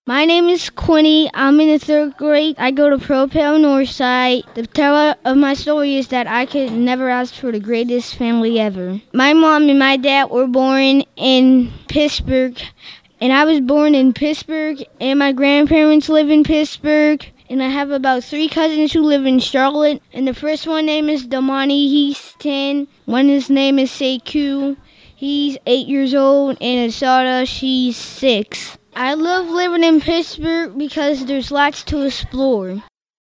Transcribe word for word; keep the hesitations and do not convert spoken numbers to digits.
My name is Quinny. I'm in the third grade. I go to Propel Northside. The tell of my story is that I could never ask for the greatest family ever. My mom and my dad were born in Pittsburgh, and I was born in Pittsburgh, and my grandparents live in Pittsburgh. And I have about three cousins who live in Charlotte. And the first one name is Damani. He's ten. One his name is Sekou. He's eight years old. And Asada, she's six. I love living in Pittsburgh because there's lots to explore.